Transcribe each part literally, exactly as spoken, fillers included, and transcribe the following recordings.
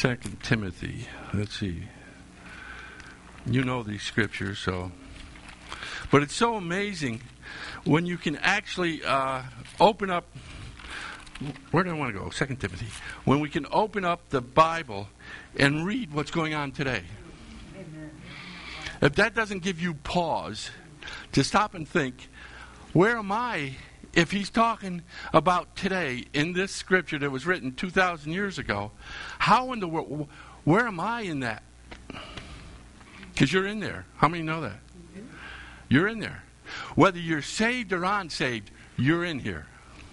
Second Timothy. Let's see. You know these scriptures, so. But it's so amazing when you can actually uh, open up. Where do I want to go? Second Timothy. When we can open up the Bible and read what's going on today. Amen. If that doesn't give you pause to stop and think, where am I if he's talking about today in this scripture that was written two thousand years ago? How in the world, where am I in that? Because you're in there. How many know that? You're in there. Whether you're saved or unsaved, you're in here.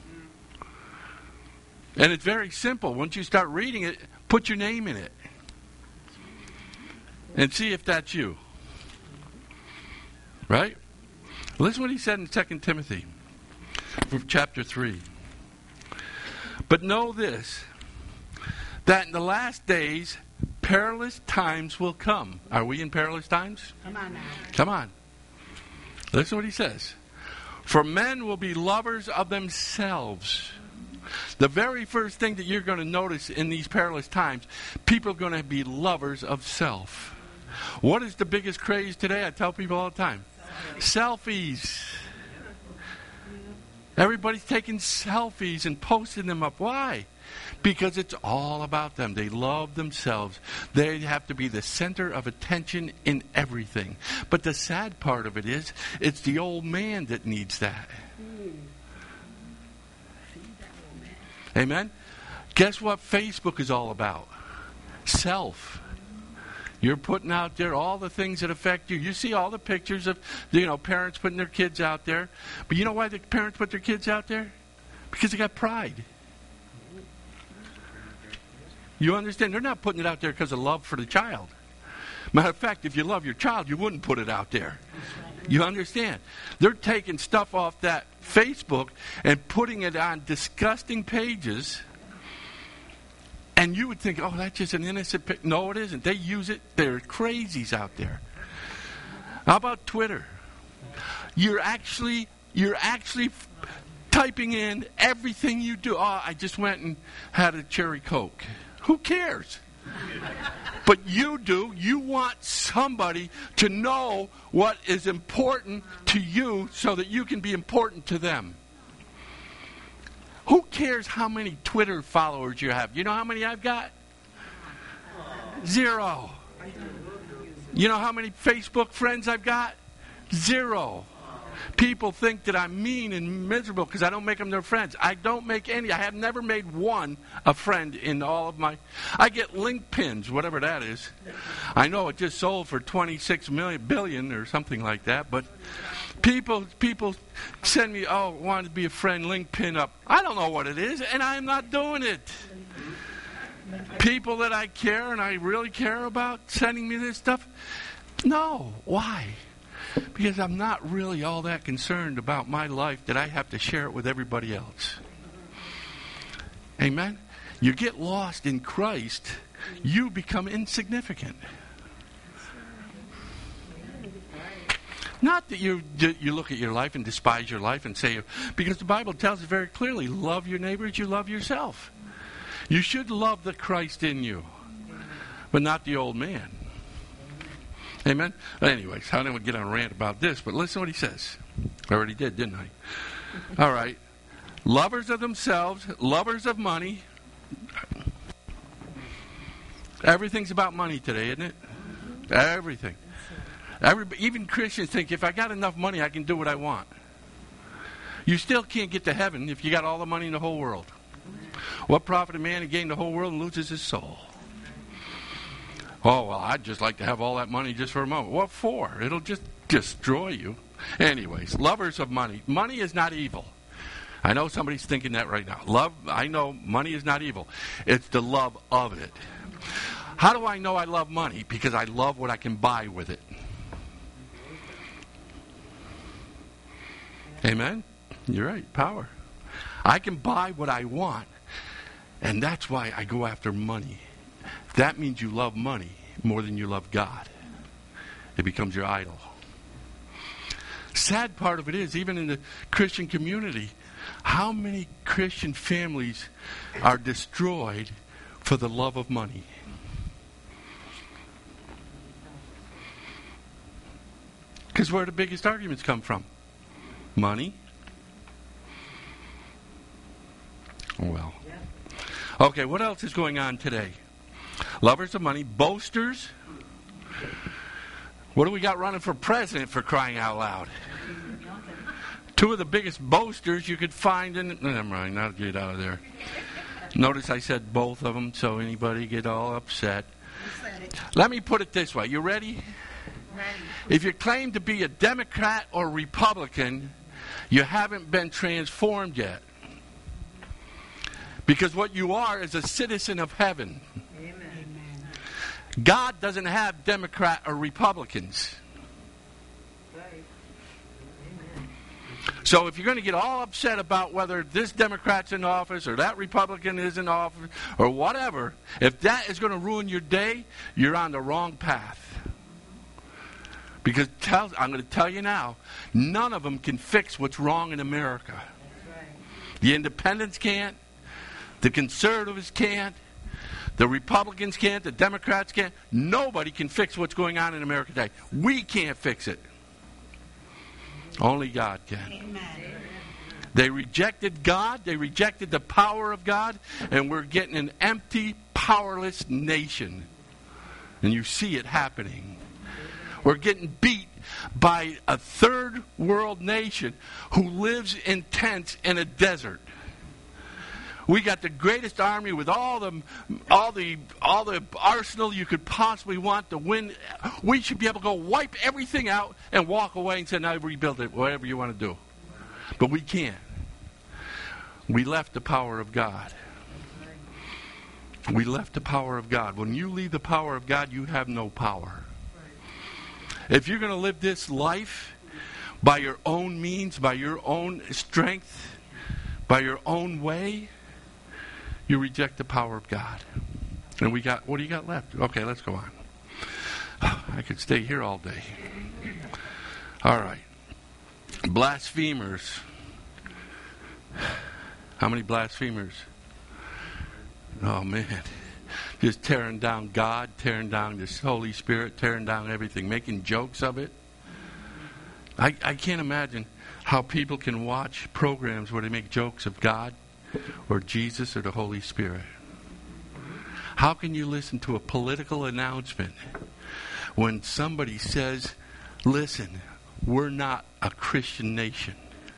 And it's very simple. Once you start reading it, put your name in it. And see if that's you. Right? Listen what he said in Second Timothy, chapter three. But know this, that in the last days, perilous times will come. Are we in perilous times? Come on now. Come on. Listen what he says. For men will be lovers of themselves. The very first thing that you're going to notice in these perilous times, people are going to be lovers of self. What is the biggest craze today? I tell people all the time. Selfies. Everybody's taking selfies and posting them up. Why? Because it's all about them. They love themselves. They have to be the center of attention in everything. But the sad part of it is, it's the old man that needs that. Amen? Guess what Facebook is all about? Self. You're putting out there all the things that affect you. You see all the pictures of, you know, parents putting their kids out there. But you know why the parents put their kids out there? Because they got pride. You understand? They're not putting it out there because of love for the child. Matter of fact, if you love your child, you wouldn't put it out there. You understand? They're taking stuff off that Facebook and putting it on disgusting pages. And you would think, oh, that's just an innocent pic. No, it isn't. They use it. They're crazies out there. How about Twitter? You're actually, you're actually f- typing in everything you do. Oh, I just went and had a cherry Coke. Who cares? But you do. You want somebody to know what is important to you so that you can be important to them. Who cares how many Twitter followers you have? You know how many I've got? Zero. You know how many Facebook friends I've got? Zero. People think that I'm mean and miserable because I don't make them their friends. I don't make any. I have never made one a friend in all of my... I get link pins, whatever that is. I know it just sold for twenty-six million billion or something like that, but people people send me, oh, want to be a friend, link pin up. I don't know what it is, and I'm not doing it. People that I care and I really care about sending me this stuff? No. Why? Because I'm not really all that concerned about my life that I have to share it with everybody else. Amen? You get lost in Christ, you become insignificant. Not that you you look at your life and despise your life and say, because the Bible tells us very clearly, love your neighbor as you love yourself. You should love the Christ in you, but not the old man. Amen? Anyways, I didn't get on a rant about this, but listen to what he says. I already did, didn't I? All right. Lovers of themselves, lovers of money. Everything's about money today, isn't it? Everything. Every, even Christians think, if I got enough money, I can do what I want. You still can't get to heaven if you got all the money in the whole world. What profit a man to gain the whole world and loses his soul? Oh, well, I'd just like to have all that money just for a moment. What for? It'll just destroy you. Anyways, lovers of money. Money is not evil. I know somebody's thinking that right now. Love, I know money is not evil. It's the love of it. How do I know I love money? Because I love what I can buy with it. Amen? You're right. Power. I can buy what I want. And that's why I go after money. That means you love money more than you love God. It becomes your idol. Sad part of it is, even in the Christian community, how many Christian families are destroyed for the love of money? Because where do the biggest arguments come from? Money. Well. Okay, what else is going on today? Lovers of money, boasters. What do we got running for president, for crying out loud? Two of the biggest boasters you could find in... Never mind, I'll get out of there. Notice I said both of them, so anybody get all upset. Let me put it this way. You ready? Ready. If you claim to be a Democrat or Republican, you haven't been transformed yet. Because what you are is a citizen of heaven. Amen. God doesn't have Democrat or Republicans. So if you're going to get all upset about whether this Democrat's in office or that Republican is in office or whatever, if that is going to ruin your day, you're on the wrong path. Because tell, I'm going to tell you now, none of them can fix what's wrong in America. The independents can't. The conservatives can't. The Republicans can't. The Democrats can't. Nobody can fix what's going on in America today. We can't fix it. Only God can. Amen. They rejected God. They rejected the power of God. And we're getting an empty, powerless nation. And you see it happening. We're getting beat by a third world nation who lives in tents in a desert. We got the greatest army with all the all the all the arsenal you could possibly want to win. We should be able to go wipe everything out and walk away and say, "Now rebuild it, whatever you want to do." But we can't. We left the power of God. We left the power of God. When you leave the power of God, you have no power. If you're going to live this life by your own means, by your own strength, by your own way, you reject the power of God. And we got, what do you got left? Okay, let's go on. I could stay here all day. All right. Blasphemers. How many blasphemers? Oh, man. Just tearing down God, tearing down the Holy Spirit, tearing down everything, making jokes of it. I, I can't imagine how people can watch programs where they make jokes of God or Jesus or the Holy Spirit. How can you listen to a political announcement when somebody says, listen, we're not a Christian nation?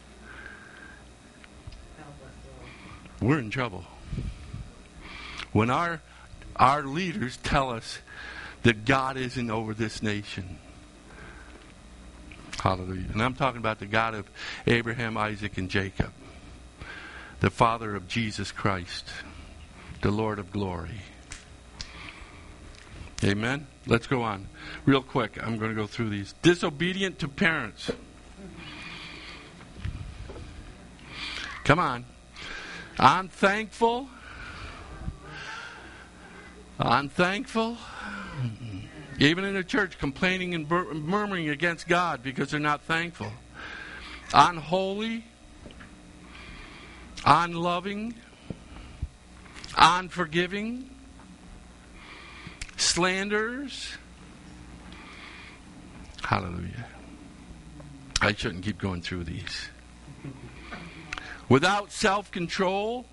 We're in trouble. When our our leaders tell us that God isn't over this nation. Hallelujah. And I'm talking about the God of Abraham, Isaac, and Jacob. The Father of Jesus Christ. The Lord of glory. Amen? Let's go on. Real quick, I'm going to go through these. Disobedient to parents. Come on. Unthankful. Unthankful. Even in the church, complaining and bur- murmuring against God because they're not thankful. Unholy. Unloving. Unforgiving. Slanderers. Hallelujah. I shouldn't keep going through these. Without self-control.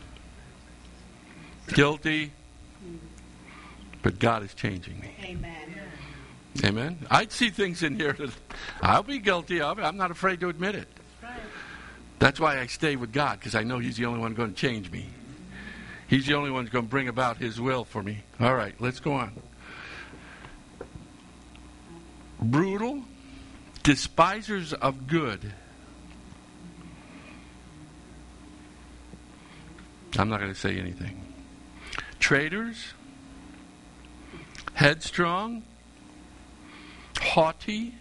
Guilty. But God is changing me. Amen. Amen. I see things in here that I'll be guilty of. I'm not afraid to admit it. That's why I stay with God, because I know He's the only one going to change me. He's the only one who's going to bring about His will for me. All right, let's go on. Brutal, despisers of good. I'm not going to say anything. Traitors. Headstrong, haughty,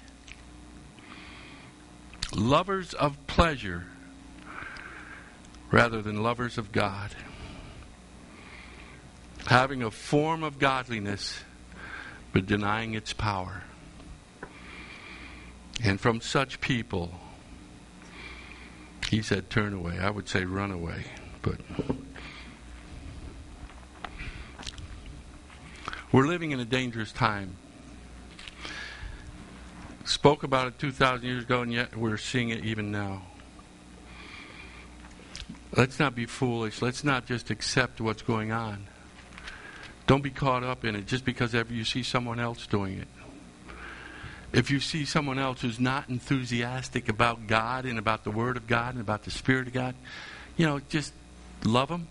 lovers of pleasure rather than lovers of God, having a form of godliness but denying its power. And from such people, He said, turn away. I would say run away, but we're living in a dangerous time. spoke about it two thousand years ago, and yet we're seeing it even now. Let's not be foolish. Let's not just accept what's going on. Don't be caught up in it just because ever you see someone else doing it. If you see someone else who's not enthusiastic about God and about the Word of God and about the Spirit of God, you know, just love them.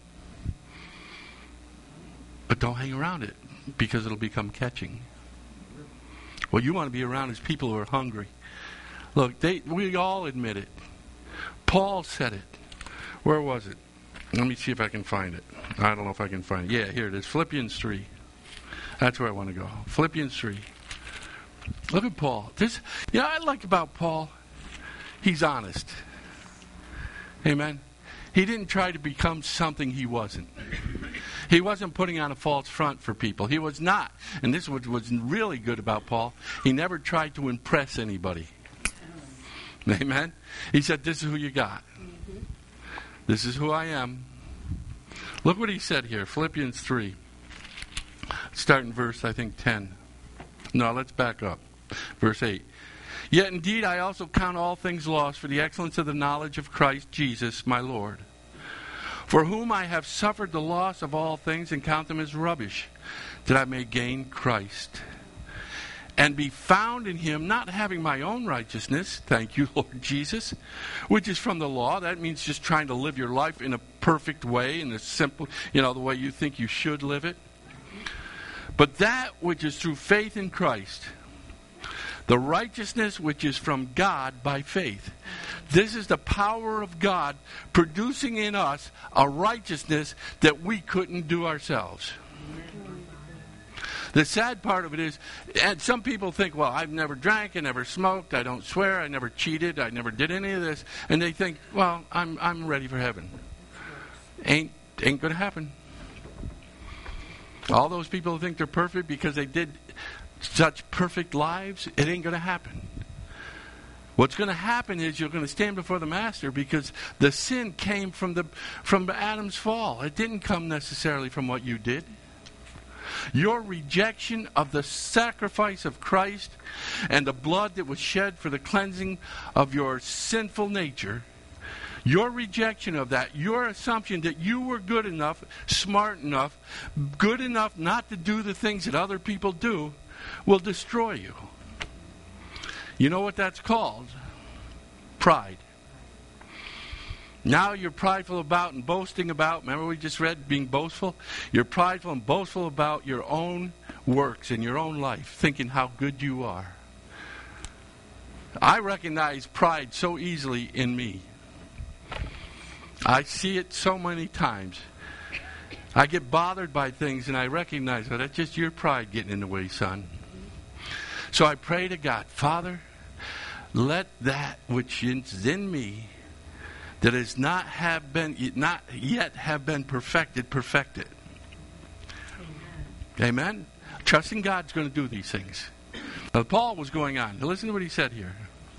But don't hang around it because it'll become catching. What you want to be around is people who are hungry. Look, they, we all admit it. Paul said it. Where was it? Let me see if I can find it. I don't know if I can find it. Yeah, here it is. Philippians three. That's where I want to go. Philippians three. Look at Paul. This, you know what I like about Paul? He's honest. Amen. He didn't try to become something he wasn't. He wasn't putting on a false front for people. He was not. And this was, was really good about Paul. He never tried to impress anybody. Amen. He said, this is who you got. This is who I am. Look what he said here. Philippians three. Start in verse, I think, ten. No, let's back up. Verse eight. Yet indeed I also count all things lost for the excellence of the knowledge of Christ Jesus my Lord, for whom I have suffered the loss of all things and count them as rubbish, that I may gain Christ, and be found in him, not having my own righteousness, thank you, Lord Jesus, which is from the law. That means just trying to live your life in a perfect way, in a simple, you know, the way you think you should live it. But that which is through faith in Christ, the righteousness which is from God by faith. This is the power of God producing in us a righteousness that we couldn't do ourselves. The sad part of it is, and some people think, well, I've never drank, I never smoked, I don't swear, I never cheated, I never did any of this. And they think, well, I'm I'm ready for heaven. Ain't ain't going to happen. All those people who think they're perfect because they did such perfect lives, it ain't going to happen. What's going to happen is you're going to stand before the Master because the sin came from the from Adam's fall. It didn't come necessarily from what you did. Your rejection of the sacrifice of Christ and the blood that was shed for the cleansing of your sinful nature, your rejection of that, your assumption that you were good enough, smart enough, good enough not to do the things that other people do, will destroy you. You know what that's called? Pride. Now you're prideful about and boasting about, remember we just read being boastful? You're prideful and boastful about your own works in your own life, thinking how good you are. I recognize pride so easily in me. I see it so many times. I get bothered by things and I recognize that that's just your pride getting in the way, son. So I pray to God, Father, let that which is in me that has not have been not yet have been perfected, perfect it. Amen. Amen? Trusting God's going to do these things. Now, Paul was going on. Now, listen to what he said here.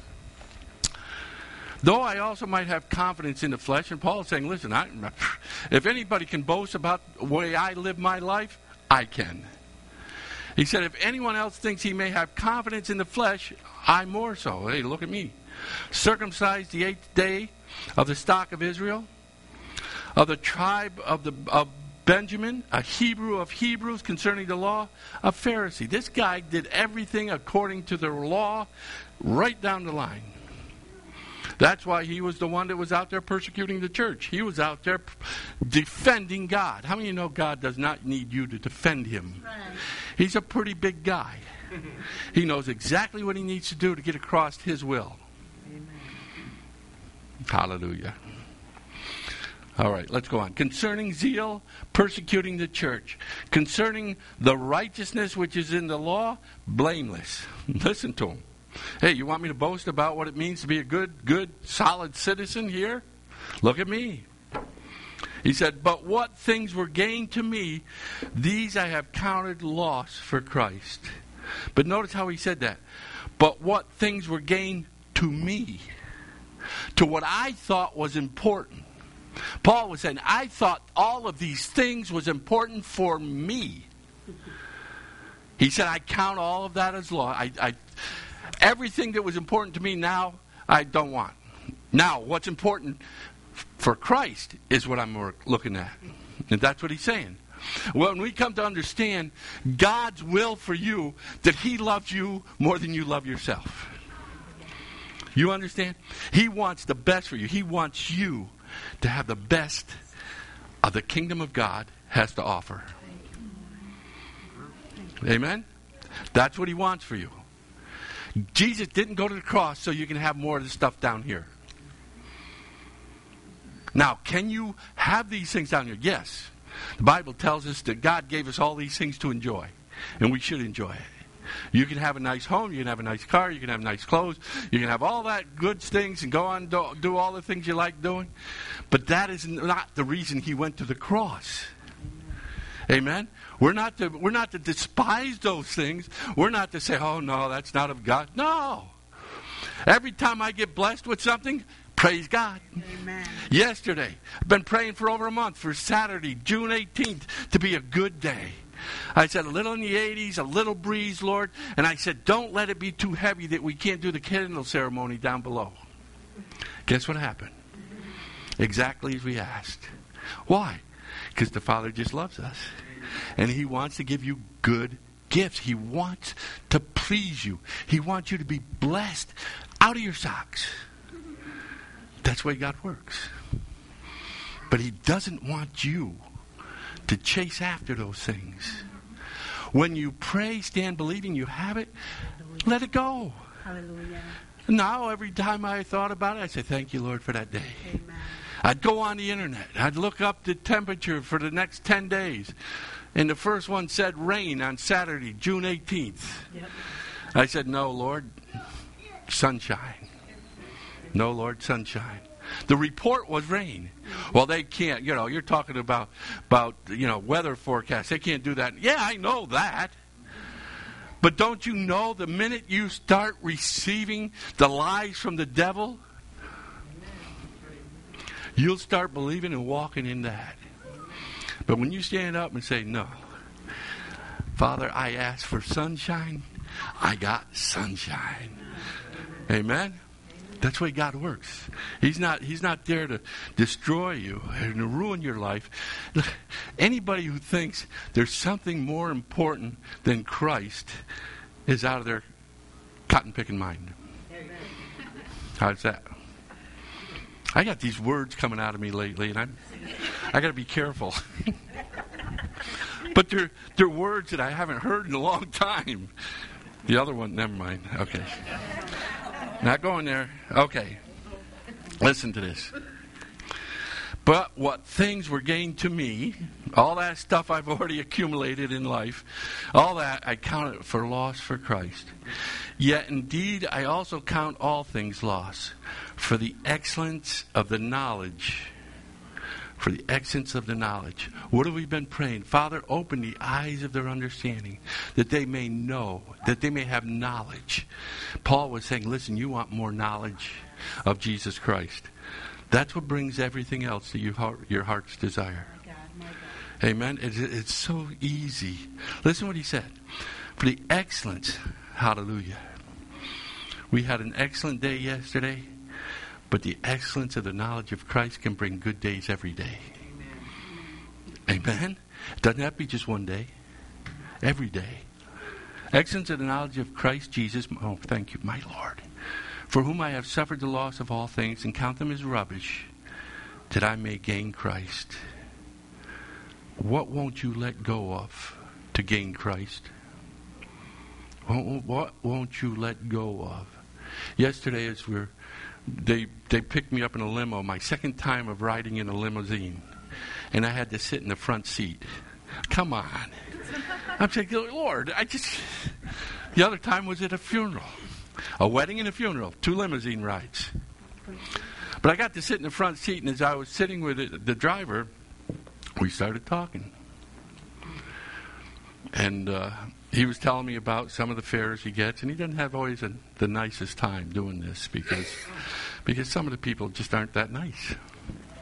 Though I also might have confidence in the flesh, and Paul is saying, listen, I, if anybody can boast about the way I live my life, I can. He said, if anyone else thinks he may have confidence in the flesh, I more so. Hey, look at me. Circumcised the eighth day of the stock of Israel, of the tribe of the of Benjamin, a Hebrew of Hebrews concerning the law, a Pharisee. This guy did everything according to the law, right down the line. That's why he was the one that was out there persecuting the church. He was out there defending God. How many of you know God does not need you to defend him? He's a pretty big guy. He knows exactly what he needs to do to get across his will. Amen. Hallelujah. All right, let's go on. Concerning zeal, persecuting the church. Concerning the righteousness which is in the law, blameless. Listen to him. Hey, you want me to boast about what it means to be a good, good, solid citizen here? Look at me. He said, but what things were gained to me, these I have counted loss for Christ. But notice how he said that. But what things were gained to me, to what I thought was important. Paul was saying, I thought all of these things was important for me. He said, I count all of that as loss. I, I Everything that was important to me now, I don't want. Now, what's important for Christ is what I'm looking at. And that's what he's saying. When we come to understand God's will for you, that he loves you more than you love yourself. You understand? He wants the best for you. He wants you to have the best of the kingdom of God has to offer. Amen? That's what he wants for you. Jesus didn't go to the cross so you can have more of the stuff down here. Now, can you have these things down here? Yes. The Bible tells us that God gave us all these things to enjoy, and we should enjoy it. You can have a nice home, you can have a nice car, you can have nice clothes, you can have all that good things and go on and do, do all the things you like doing. But that is not the reason he went to the cross. Amen? We're not to, we're not to despise those things. We're not to say, oh, no, that's not of God. No. Every time I get blessed with something, praise God. Amen. Yesterday, I've been praying for over a month for Saturday, June eighteenth, to be a good day. I said, a little in the eighties, a little breeze, Lord. And I said, don't let it be too heavy that we can't do the candle ceremony down below. Guess what happened? Exactly as we asked. Why? Because the Father just loves us. And he wants to give you good gifts. He wants to please you. He wants you to be blessed out of your socks. That's the way God works. But he doesn't want you to chase after those things. When you pray, stand believing you have it, Hallelujah. Let it go. Hallelujah. Now, every time I thought about it, I say, thank you, Lord, for that day. Amen. I'd go on the internet. I'd look up the temperature for the next ten days. And the first one said rain on Saturday, June eighteenth. Yep. I said, no, Lord, sunshine. No, Lord, sunshine. The report was rain. Well, they can't, you know, you're talking about, about you know, weather forecasts. They can't do that. Yeah, I know that. But don't you know the minute you start receiving the lies from the devil, you'll start believing and walking in that. But when you stand up and say, no, Father, I asked for sunshine, I got sunshine. Amen? That's the way God works. He's not, he's not there to destroy you and to ruin your life. Look, anybody who thinks there's something more important than Christ is out of their cotton-picking mind. How's that? I got these words coming out of me lately, and I'm, I got to be careful. But they're, they're words that I haven't heard in a long time. The other one, never mind. Okay. Not going there. Okay. Listen to this. But what things were gained to me, all that stuff I've already accumulated in life, all that I counted for loss for Christ. Yet indeed I also count all things loss for the excellence of the knowledge. For the excellence of the knowledge. What have we been praying? Father, open the eyes of their understanding, that they may know, that they may have knowledge. Paul was saying, listen, you want more knowledge of Jesus Christ. That's what brings everything else to you, your heart's desire. My God, my God. Amen. It's, it's so easy. Listen what he said. For the excellence, hallelujah. We had an excellent day yesterday. But the excellence of the knowledge of Christ can bring good days every day. Amen. Amen? Doesn't have to be just one day. Every day. Excellence of the knowledge of Christ Jesus. Oh, thank you, my Lord. For whom I have suffered the loss of all things and count them as rubbish, that I may gain Christ. What won't you let go of to gain Christ? What won't you let go of? Yesterday as we were They they picked me up in a limo, my second time of riding in a limousine. And I had to sit in the front seat. Come on. I'm saying, Lord, I just... The other time was at a funeral. A wedding and a funeral. Two limousine rides. But I got to sit in the front seat, and as I was sitting with it, the driver, we started talking. And uh, he was telling me about some of the fares he gets, and he doesn't have always a, the nicest time doing this because because some of the people just aren't that nice.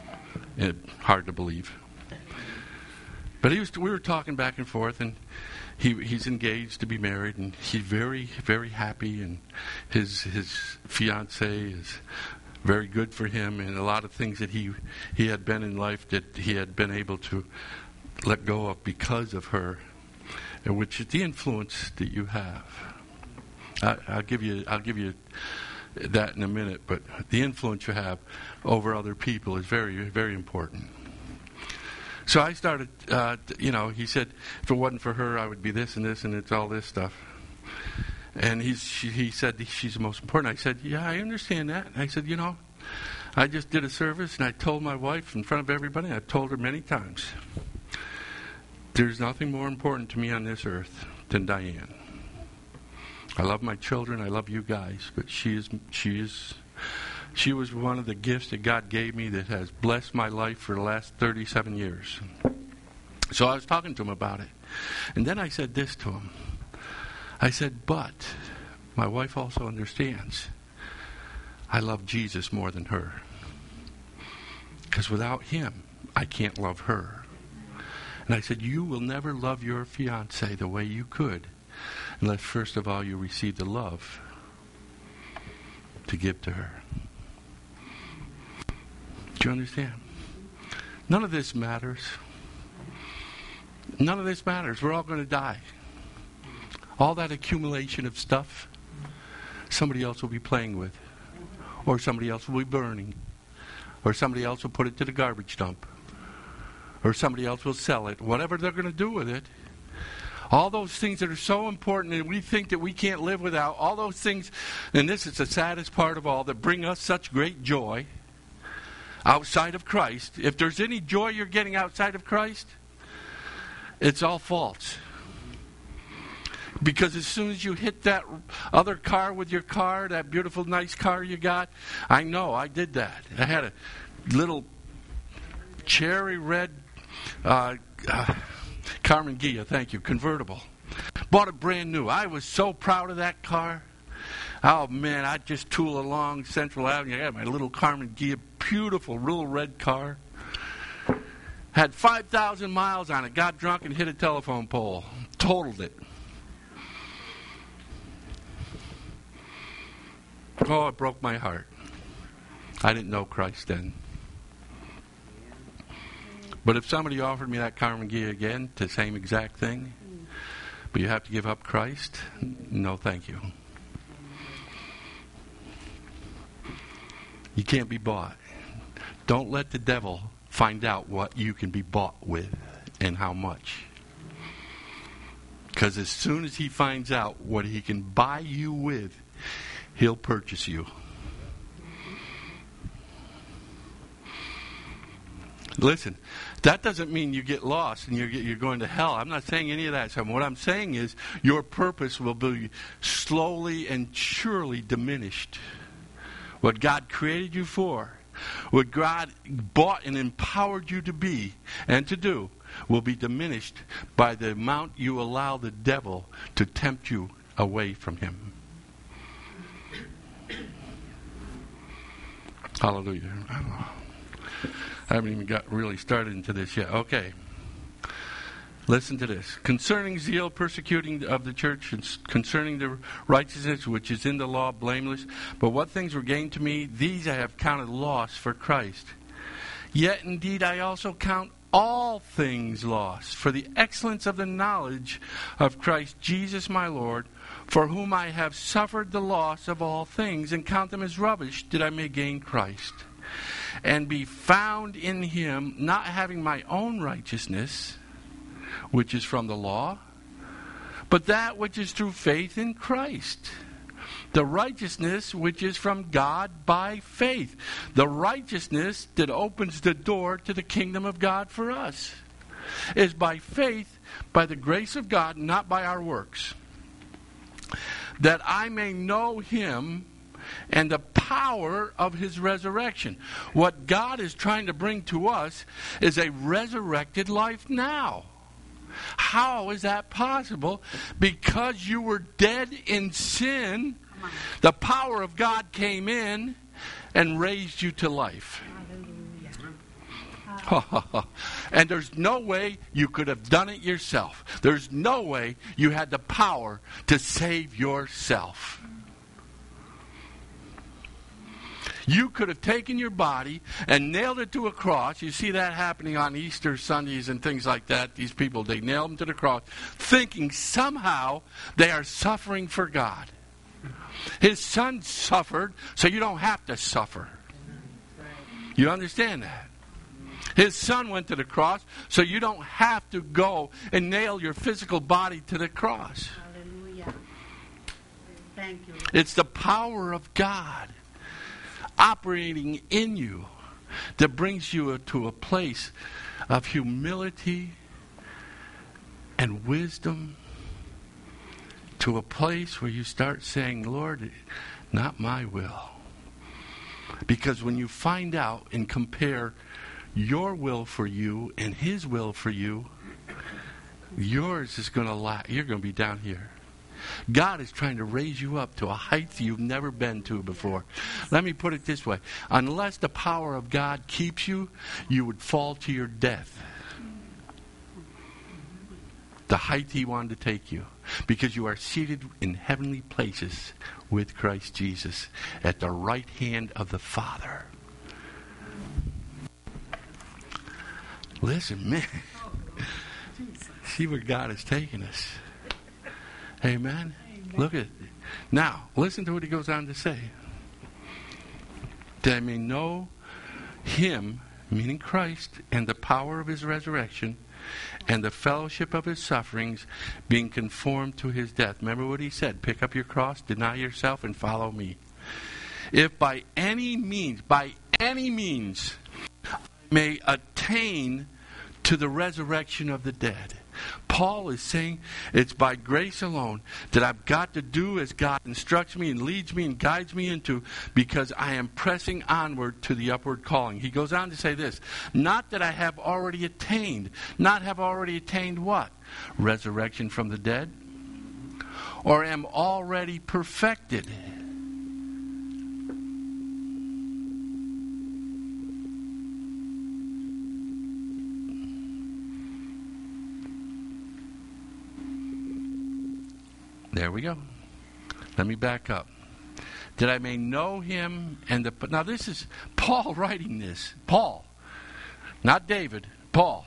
It, hard to believe. But he was. We were talking back and forth, and he he's engaged to be married, and he's very, very happy, and his his fiancée is very good for him, and a lot of things that he he had been in life that he had been able to let go of because of her, and which is the influence that you have. I, I'll give you I'll give you that in a minute, but the influence you have over other people is very, very important. So I started, uh, you know, he said, if it wasn't for her, I would be this and this, and it's all this stuff. And he's, she, he said, she's the most important. I said, yeah, I understand that. And I said, you know, I just did a service, and I told my wife in front of everybody, I've told her many times, there's nothing more important to me on this earth than Diane. I love my children, I love you guys, but she is, she is, she was one of the gifts that God gave me that has blessed my life for the last thirty-seven years. So I was talking to him about it. And then I said this to him. I said, but my wife also understands I love Jesus more than her. Because without him, I can't love her. And I said, you will never love your fiancée the way you could unless first of all you receive the love to give to her. Do you understand? None of this matters. None of this matters. We're all going to die. All that accumulation of stuff, somebody else will be playing with. Or somebody else will be burning. Or somebody else will put it to the garbage dump. Or somebody else will sell it. Whatever they're going to do with it. All those things that are so important and we think that we can't live without, all those things, and this is the saddest part of all, that bring us such great joy outside of Christ. If there's any joy you're getting outside of Christ, it's all false. Because as soon as you hit that other car with your car, that beautiful, nice car you got, I know, I did that. I had a little cherry red uh, uh, Carmen Ghia, thank you, convertible. Bought it brand new. I was so proud of that car. Oh, man, I'd just tool along Central Avenue. I had my little Carmen Ghia, beautiful little red car. Had five thousand miles on it. Got drunk and hit a telephone pole. Totaled it. Oh, it broke my heart. I didn't know Christ then. But if somebody offered me that Carmen Ghia again, the same exact thing, but you have to give up Christ, no thank you. You can't be bought. Don't let the devil find out what you can be bought with and how much. Because as soon as he finds out what he can buy you with, he'll purchase you. Listen, that doesn't mean you get lost and you're, you're going to hell. I'm not saying any of that. So what I'm saying is your purpose will be slowly and surely diminished. What God created you for, what God bought and empowered you to be and to do, will be diminished by the amount you allow the devil to tempt you away from him. Hallelujah. I haven't even got really started into this yet. Okay. Listen to this. Concerning zeal, persecuting of the church, and concerning the righteousness which is in the law, blameless. But what things were gained to me, these I have counted loss for Christ. Yet indeed I also count all things lost for the excellence of the knowledge of Christ Jesus my Lord, for whom I have suffered the loss of all things, and count them as rubbish, that I may gain Christ, and be found in him, not having my own righteousness, which is from the law, but that which is through faith in Christ. The righteousness which is from God by faith. The righteousness that opens the door to the kingdom of God for us is by faith, by the grace of God, not by our works. That I may know him and the power of his resurrection. What God is trying to bring to us is a resurrected life now. How is that possible? Because you were dead in sin, the power of God came in and raised you to life. Hallelujah. And there's no way you could have done it yourself. There's no way you had the power to save yourself. You could have taken your body and nailed it to a cross. You see that happening on Easter Sundays and things like that. These people, they nail them to the cross, thinking somehow they are suffering for God. His son suffered, so you don't have to suffer. You understand that? His son went to the cross, so you don't have to go and nail your physical body to the cross. Hallelujah. Thank you. It's the power of God operating in you that brings you to a place of humility and wisdom, to a place where you start saying, Lord, not my will. Because when you find out and compare your will for you and his will for you, yours is going to lie. You're going to be down here. God is trying to raise you up to a height you've never been to before. Let me put it this way. Unless the power of God keeps you, you would fall to your death. The height he wanted to take you. Because you are seated in heavenly places with Christ Jesus at the right hand of the Father. Listen, man. See where God is taking us. Amen. Amen. Look at it. Now, listen to what he goes on to say. That I may know him, meaning Christ, and the power of his resurrection, and the fellowship of his sufferings, being conformed to his death. Remember what he said. Pick up your cross, deny yourself, and follow me. If by any means, by any means, I may attain to the resurrection of the dead. Paul is saying it's by grace alone that I've got to do as God instructs me and leads me and guides me into, because I am pressing onward to the upward calling. He goes on to say this, not that I have already attained. Not have already attained what? Resurrection from the dead? Or am already perfected? There we go. Let me back up. That I may know him and the... Now this is Paul writing this. Paul. Not David. Paul.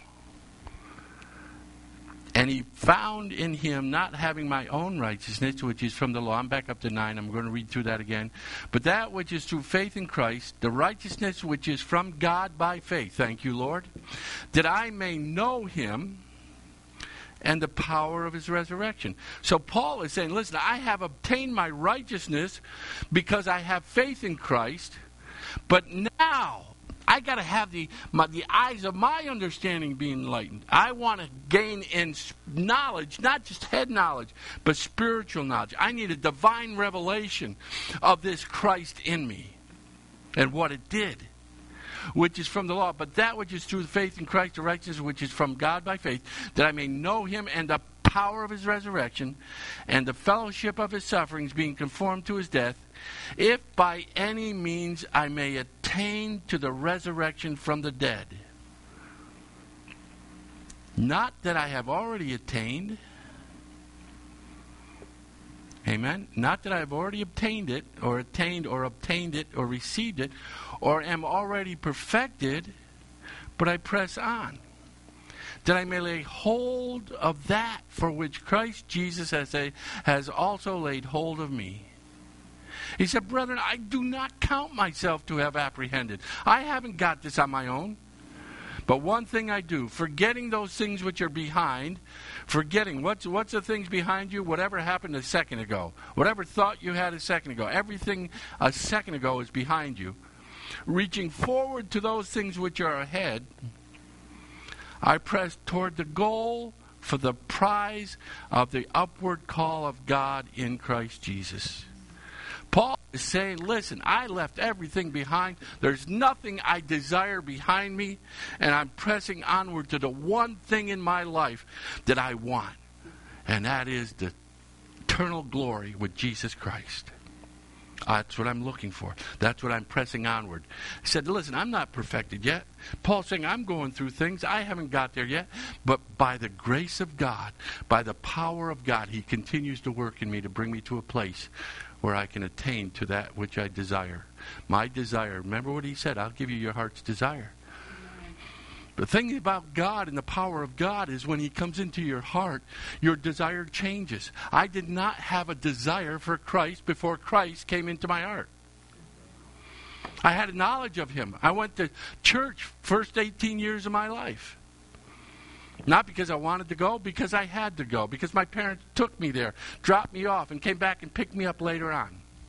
And he found in him not having my own righteousness, which is from the law. I'm back up to nine. I'm going to read through that again. But that which is through faith in Christ, the righteousness which is from God by faith. Thank you, Lord. That I may know him and the power of his resurrection. So Paul is saying, listen, I have obtained my righteousness because I have faith in Christ, but now I got to have the my, the eyes of my understanding being enlightened. I want to gain in knowledge, not just head knowledge, but spiritual knowledge. I need a divine revelation of this Christ in me and what it did, which is from the law, but that which is through faith in Christ, the righteousness which is from God by faith, that I may know him and the power of his resurrection, and the fellowship of his sufferings, being conformed to his death, if by any means I may attain to the resurrection from the dead. Not that I have already attained. Amen. Not that I have already obtained it, or attained, or obtained it, or received it, or am already perfected, but I press on, that I may lay hold of that for which Christ Jesus has, a, has also laid hold of me. He said, brethren, I do not count myself to have apprehended. I haven't got this on my own. But one thing I do, forgetting those things which are behind, forgetting, what's what's the things behind you? Whatever happened a second ago. Whatever thought you had a second ago. Everything a second ago is behind you. Reaching forward to those things which are ahead, I press toward the goal for the prize of the upward call of God in Christ Jesus. Paul is saying, listen, I left everything behind. There's nothing I desire behind me, and I'm pressing onward to the one thing in my life that I want, and that is the eternal glory with Jesus Christ. That's what I'm looking for. That's what I'm pressing onward. He said, listen, I'm not perfected yet. Paul's saying, I'm going through things. I haven't got there yet. But by the grace of God, by the power of God, he continues to work in me to bring me to a place where I can attain to that which I desire. My desire. Remember what he said, I'll give you your heart's desire. The thing about God and the power of God is when he comes into your heart, your desire changes. I did not have a desire for Christ before Christ came into my heart. I had a knowledge of him. I went to church first eighteen years of my life. Not because I wanted to go, because I had to go. Because my parents took me there, dropped me off, and came back and picked me up later on.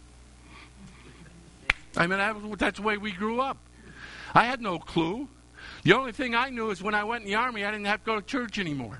I mean, that's the way we grew up. I had no clue. The only thing I knew is when I went in the Army, I didn't have to go to church anymore.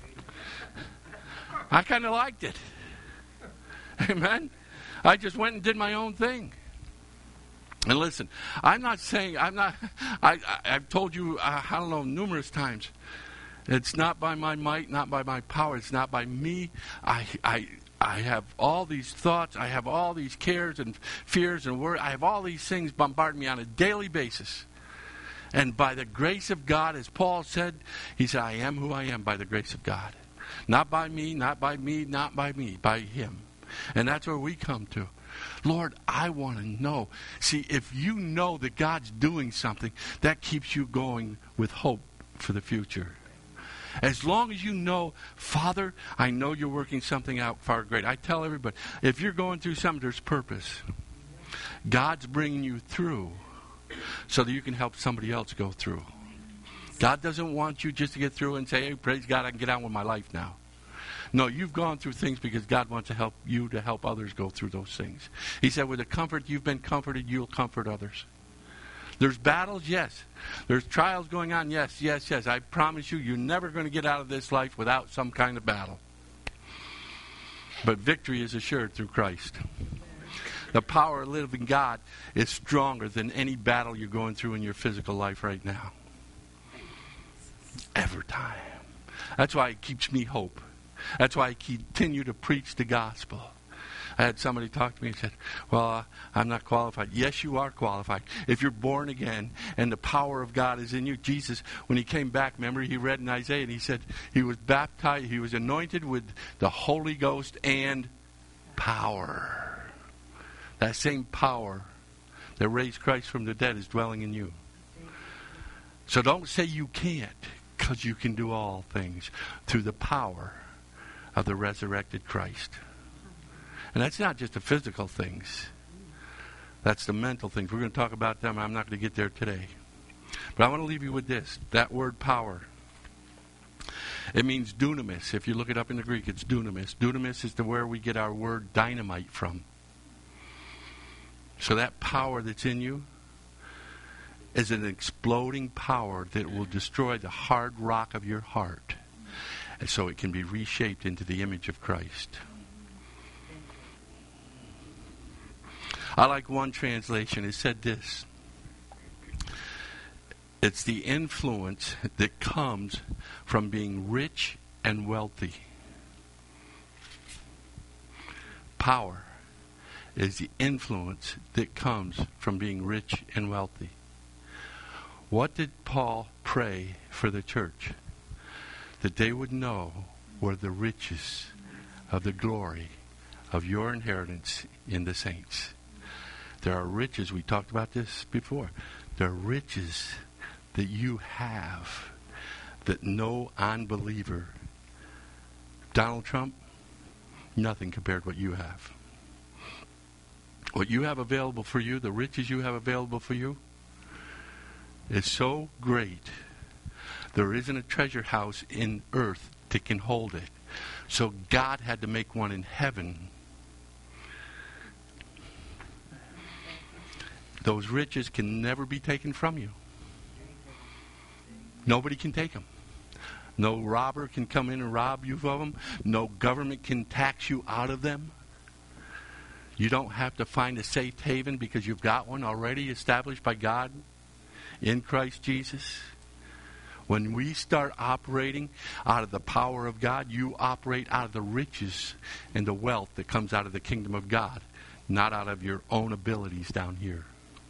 I kind of liked it. Amen? I just went and did my own thing. And listen, I'm not saying, I'm not, I, I, I've told you, uh, I don't know, numerous times, it's not by my might, not by my power, it's not by me. I, I, I have all these thoughts, I have all these cares and fears and worries, I have all these things bombarding me on a daily basis. And by the grace of God, as Paul said, he said, I am who I am by the grace of God. Not by me, not by me, not by me, by him. And that's where we come to. Lord, I want to know. See, if you know that God's doing something, that keeps you going with hope for the future. As long as you know, Father, I know you're working something out far great. I tell everybody, if you're going through something, there's purpose. God's bringing you through so that you can help somebody else go through. God doesn't want you just to get through and say, hey, praise God, I can get on with my life now. No, you've gone through things because God wants to help you to help others go through those things. He said, with the comfort you've been comforted, you'll comfort others. There's battles, yes. There's trials going on, yes, yes, yes. I promise you, you're never going to get out of this life without some kind of battle. But victory is assured through Christ. The power of living God is stronger than any battle you're going through in your physical life right now. Every time. That's why it keeps me hope. That's why I continue to preach the gospel. I had somebody talk to me and said, well, uh, I'm not qualified. Yes, you are qualified. If you're born again and the power of God is in you. Jesus, when he came back, remember, he read in Isaiah and he said he was baptized, he was anointed with the Holy Ghost and power. That same power that raised Christ from the dead is dwelling in you. So don't say you can't, because you can do all things through the power of the resurrected Christ. And that's not just the physical things. That's the mental things. We're going to talk about them. I'm not going to get there today. But I want to leave you with this. That word power. It means dunamis. If you look it up in the Greek, it's dunamis. Dunamis is the where we get our word dynamite from. So that power that's in you is an exploding power that will destroy the hard rock of your heart. And so it can be reshaped into the image of Christ. I like one translation. It said this. It's the influence that comes from being rich and wealthy. Power is the influence that comes from being rich and wealthy. What did Paul pray for the church? That they would know where the riches of the glory of your inheritance in the saints. There are riches, we talked about this before. There are riches that you have that no unbeliever, Donald Trump, nothing compared to what you have. What you have available for you, the riches you have available for you, is so great. There isn't a treasure house in earth that can hold it. So God had to make one in heaven. Those riches can never be taken from you. Nobody can take them. No robber can come in and rob you of them. No government can tax you out of them. You don't have to find a safe haven because you've got one already established by God in Christ Jesus. When we start operating out of the power of God, you operate out of the riches and the wealth that comes out of the kingdom of God. not out of your own abilities down here.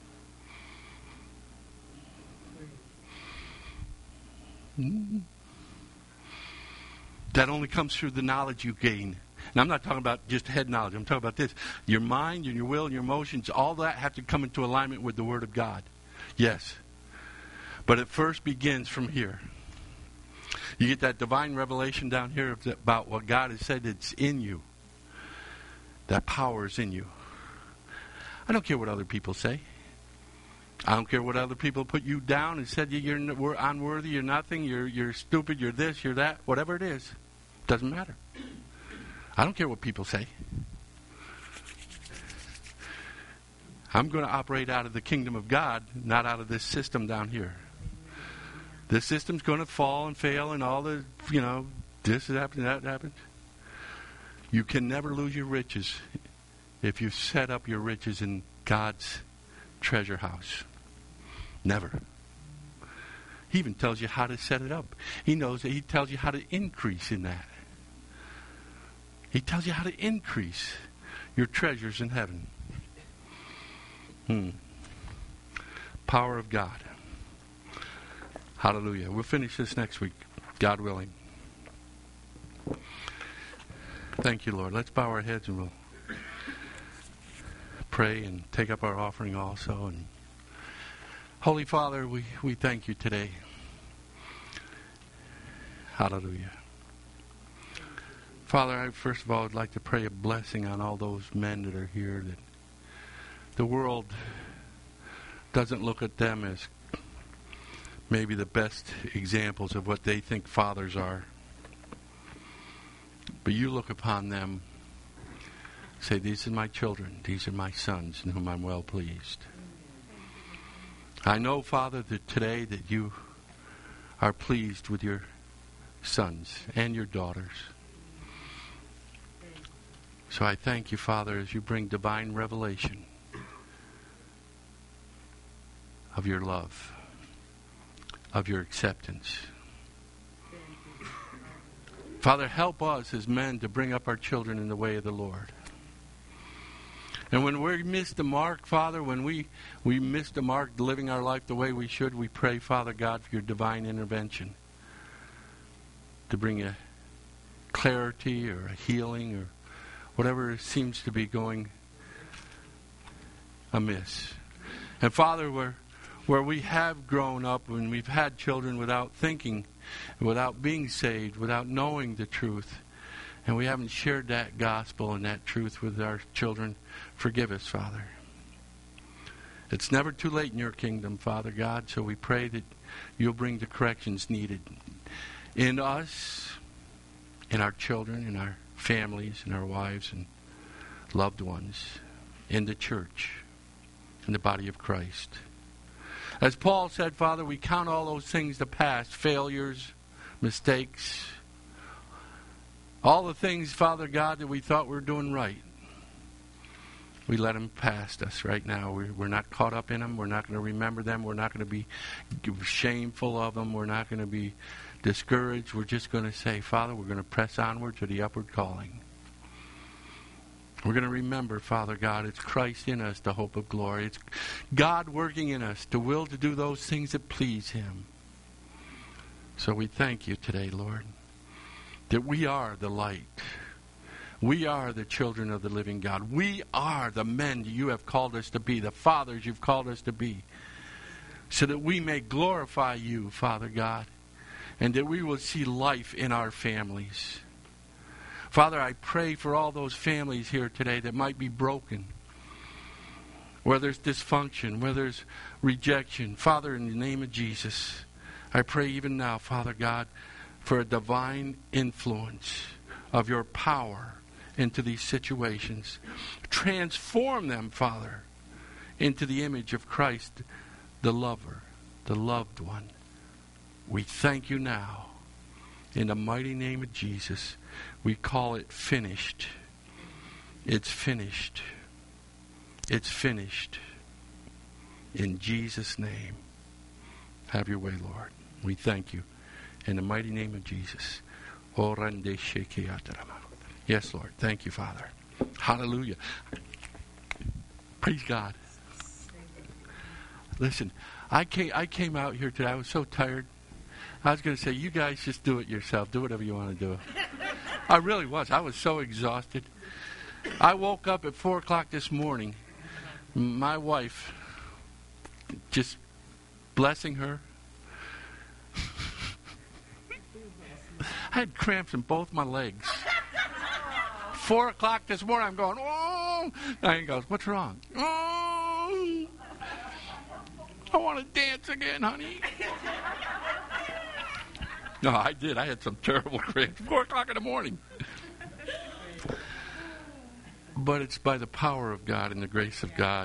That only comes through the knowledge you gain. And I'm not talking about just head knowledge. I'm talking about this. Your mind and your will and your emotions, all that have to come into alignment with the Word of God. Yes. But it first begins from here. You get that divine revelation down here about what God has said that's in you. That power is in you. I don't care what other people say. I don't care what other people put you down and said you're unworthy, you're nothing, you're you're stupid, you're this, you're that, whatever it is. Doesn't matter. I don't care what people say. I'm going to operate out of the kingdom of God, not out of this system down here. This system's going to fall and fail and all the, you know, this happens, that happens. You can never lose your riches if you set up your riches in God's treasure house. Never. He even tells you how to set it up. He knows that he tells you how to increase in that. He tells you how to increase your treasures in heaven. Hmm. Power of God. Hallelujah. We'll finish this next week, God willing. Thank you, Lord. Let's bow our heads and we'll pray and take up our offering also. And Holy Father, we, we thank you today. Hallelujah. Father, I first of all would like to pray a blessing on all those men that are here, that the world doesn't look at them as maybe the best examples of what they think fathers are. But you look upon them, say, these are my children, these are my sons in whom I'm well pleased. I know, Father, that today that you are pleased with your sons and your daughters. So I thank you, Father, as you bring divine revelation of your love, of your acceptance. Father, help us as men to bring up our children in the way of the Lord. And when we miss the mark, Father, when we, we miss the mark living our life the way we should, we pray, Father God, for your divine intervention to bring a clarity or a healing or whatever seems to be going amiss. And Father, where, where we have grown up and we've had children without thinking, without being saved, without knowing the truth, and we haven't shared that gospel and that truth with our children, forgive us, Father. It's never too late in your kingdom, Father God, so we pray that you'll bring the corrections needed in us, in our children, in our families, in our wives and loved ones, in the church, in the body of Christ. As Paul said, Father, we count all those things the past, failures, mistakes, all the things, Father God, that we thought we were doing right. We let them past us right now. We're not caught up in them. We're not going to remember them. We're not going to be shameful of them. We're not going to be discouraged. We're just going to say, Father, we're going to press onward to the upward calling. We're going to remember, Father God, it's Christ in us, the hope of glory. It's God working in us, the will to do those things that please Him. So we thank you today, Lord, that we are the light. We are the children of the living God. We are the men you have called us to be, the fathers you've called us to be, so that we may glorify you, Father God, and that we will see life in our families. Father, I pray for all those families here today that might be broken, where there's dysfunction, where there's rejection. Father, in the name of Jesus, I pray even now, Father God, for a divine influence of your power into these situations. Transform them, Father, into the image of Christ, the lover, the loved one. We thank you now. In the mighty name of Jesus, we call it finished. It's finished. It's finished. In Jesus' name. Have your way, Lord. We thank you. In the mighty name of Jesus. Yes, Lord. Thank you, Father. Hallelujah. Praise God. Listen, I came, I came out here today. I was so tired. I was going to say, you guys just do it yourself. Do whatever you want to do. I really was. I was so exhausted. I woke up at four o'clock this morning. My wife, just blessing her. I had cramps in both my legs. Four o'clock this morning, I'm going, oh. And he goes, what's wrong? Oh, I want to dance again, honey. No, I did. I had some terrible cramps. Four o'clock in the morning. But it's by the power of God and the grace of God.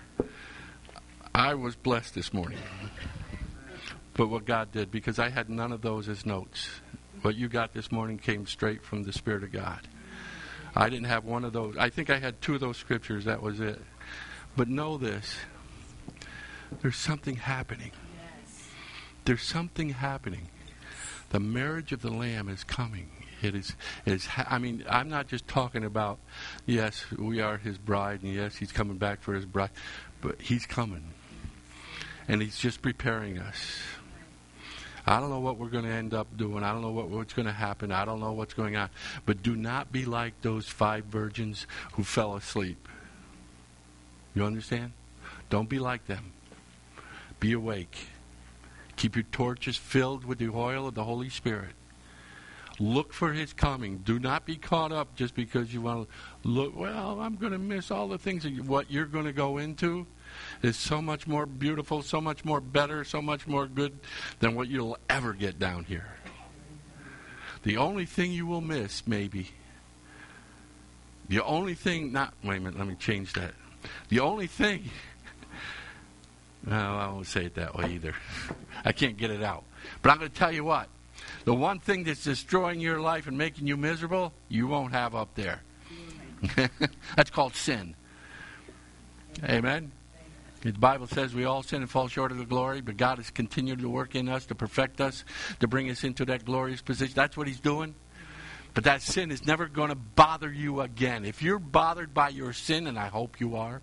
I was blessed this morning. But what God did, because I had none of those as notes. What you got this morning came straight from the Spirit of God. I didn't have one of those. I think I had two of those scriptures. That was it. But know this. There's something happening. There's something happening. The marriage of the Lamb is coming. It is, it is. I mean, I'm not just talking about, yes, we are His bride, and yes, He's coming back for His bride, but He's coming. And He's just preparing us. I don't know what we're going to end up doing. I don't know what, what's going to happen. I don't know what's going on. But do not be like those five virgins who fell asleep. You understand? Don't be like them. Be awake. Keep your torches filled with the oil of the Holy Spirit. Look for His coming. Do not be caught up just because you want to look, well, I'm going to miss all the things. That you, what you're going to go into is so much more beautiful, so much more better, so much more good than what you'll ever get down here. The only thing you will miss, maybe, the only thing, not, wait a minute, let me change that. The only thing, no, I won't say it that way either. I can't get it out. But I'm going to tell you what. The one thing that's destroying your life and making you miserable, you won't have up there. That's called sin. Amen? The Bible says we all sin and fall short of the glory, but God has continued to work in us to perfect us, to bring us into that glorious position. That's what He's doing. But that sin is never going to bother you again. If you're bothered by your sin, and I hope you are,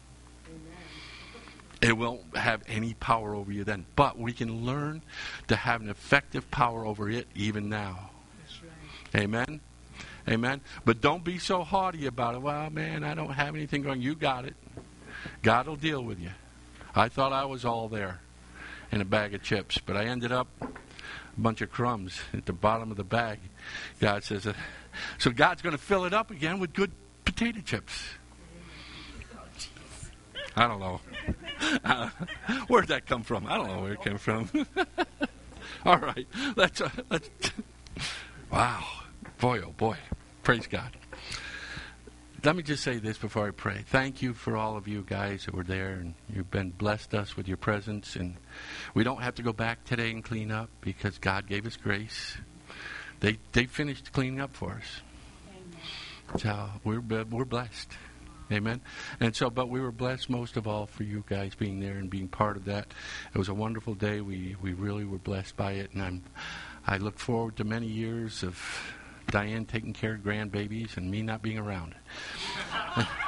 it won't have any power over you then. But we can learn to have an effective power over it even now. That's right. Amen? Amen? But don't be so haughty about it. Well, man, I don't have anything going. You got it. God will deal with you. I thought I was all there in a bag of chips, but I ended up a bunch of crumbs at the bottom of the bag. God says, uh, so God's going to fill it up again with good potato chips. I don't know. Uh, where'd that come from? I don't know where it came from. All right. Let's, uh, let's. Wow. Boy, oh boy. Praise God. Let me just say this before I pray. Thank you for all of you guys that were there, and you've been blessed us with your presence. And we don't have to go back today and clean up because God gave us grace. They they finished cleaning up for us. Amen. So we're we're blessed. Amen. And so, but we were blessed most of all for you guys being there and being part of that. It was a wonderful day. We we really were blessed by it, and I'm I look forward to many years of Diane taking care of grandbabies and me not being around.